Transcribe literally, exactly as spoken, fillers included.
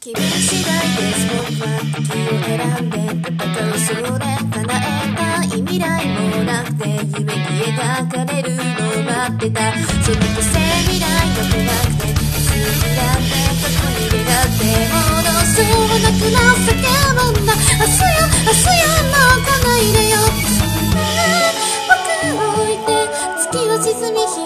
君次第です僕は敵を選んで戦うそれ叶えたい未来もなくて夢に描かれるのを待ってたその個性未来が来なくていつにだって隠れがって戻すなくな叫ぶんだ明日よ明日よ泣かないでよ僕を置いて月を沈み